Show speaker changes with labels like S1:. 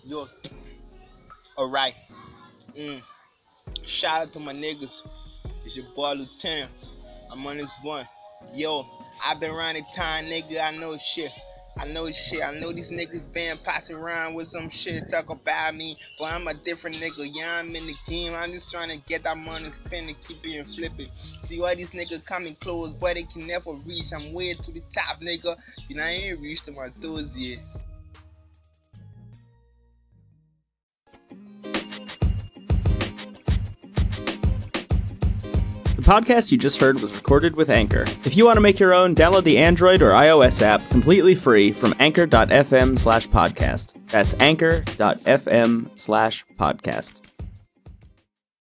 S1: Yo, alright. Mm. Shout out to my niggas. It's your boy Lieutenant. I'm on this one. Yo, I've been around the time, nigga. I know shit. I know shit. I know these niggas been passing around with some shit talk about me, but I'm a different nigga. Yeah, I'm in the game. I'm just trying to get that money, spend it, keep it and flip it. See why these niggas coming close, but they can never reach. I'm way to the top, nigga. You know I ain't reached to my toes yet.
S2: The podcast you just heard was recorded with Anchor. If you want to make your own, download the Android or iOS app completely free from anchor.fm/podcast. That's anchor.fm/podcast.